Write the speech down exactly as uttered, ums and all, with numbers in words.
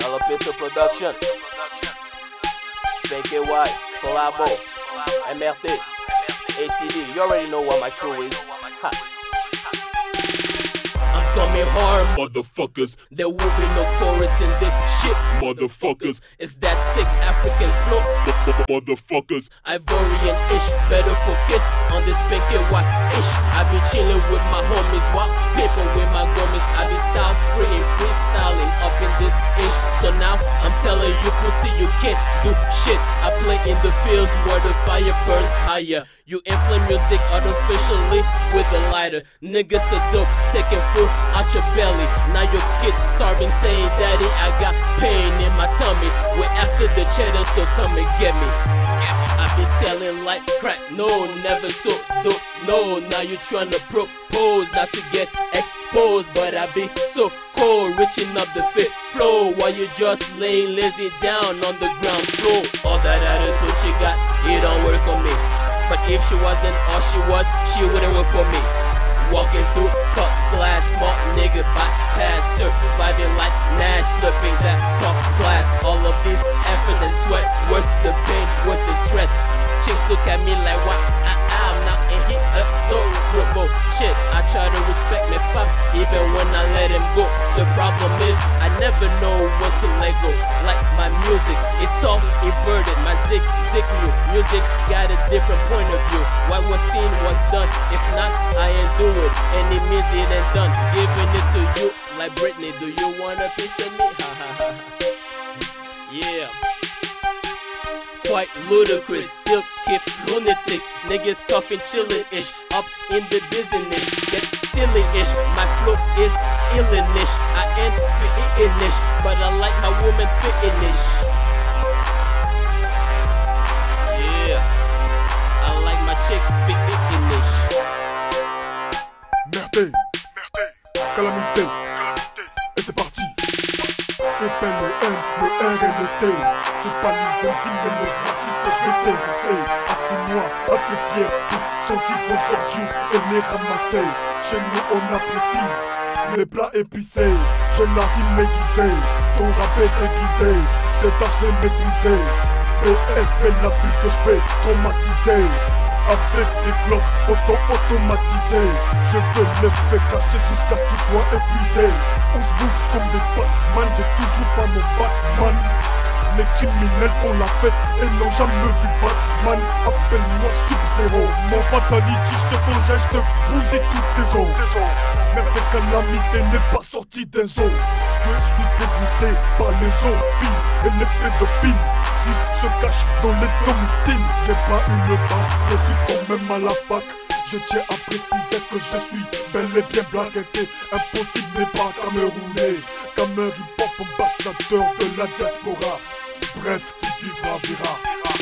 Alopecia Productions, Spanky White, Collabo, M R T, A C D. You already know what my crew is. Ha. Coming hard, motherfuckers. There will be no chorus in this shit, motherfuckers. It's that sick African flow, motherfuckers. Ivorian-ish, better focus on this Spanky White-ish. I be chilling with my homies, while paper with my gummies. I be style free and freestyling up in this ish. So now I'm telling you, pussy, you can't do shit. I play in the fields where the fire burns higher. You inflame music artificially with a lighter. Niggas are dope, taking fruit out your belly. Now your kids starving, saying, Daddy, I got pain in my tummy. We're after the cheddar, so come and get me. I be selling like crack, no, never so dope, no. Now you tryna propose not to get exposed, but I be so cold, reaching up the fit flow while you just laying lazy down on the ground floor. All that attitude she got, it don't work on me. But if she wasn't all she was, she wouldn't work for me. Walking through cut glass, smart nigga bypass, surviving like Nash, slipping that top glass. All of these efforts and sweat, worth the pain, worth the stress. Chicks look at me like what I am now, and he adorable. Shit, I try to respect my fam, even when I let him go. The problem is I never know when to let go. Like my music, it's all inverted. My zig zig new music got a different point of view. What was seen was done. If not, I ain't do it. Any means it ain't done. Giving it to you like Britney. Do you want a piece of me? Ha ha ha. Yeah. Quite ludicrous, still kiff lunatics. Niggas coughing chillin'-ish, up in the business. Get silly-ish, my flow is illin'-ish. I ain't fittin'-ish, but I like my woman fittin'-ish. Yeah, I like my chicks fittin'-ish. Merde, merde, calamité, calamité. Et c'est parti, c'est parti. Je fais le M, le R et le T. C'est pas les M C mais les racistes que je vais terrasser. Assez noir, assez fier, tout senti vos sortures et les ramasser. Chez nous on apprécie les plats épicés. J'ai la rime aiguisée, ton rap est déguisé. Cette âge les maîtriser. B S P la pute que je vais traumatiser. Avec des blocs auto-automatisés. Je veux les faire cacher jusqu'à ce qu'ils soient épuisés. On se bouffe comme des Batman, j'ai toujours pas mon Batman. Les criminels font la fête et n'ont jamais vu Batman. Appelle-moi Sub-Zero, mon fatality, je te congèle, je te bousille toutes tes os. Merde, calamité n'est pas sortie des os. Je suis dégoûté par les zombies et les pédophiles qui se cachent dans les domiciles. J'ai pas eu le bac, je suis quand même à la fac. Je tiens à préciser que je suis bel et bien blaguetté. Impossible n'est pas camerounais. Cameroun hip-hop ambassadeur de la diaspora. Bref, qui vivra verra.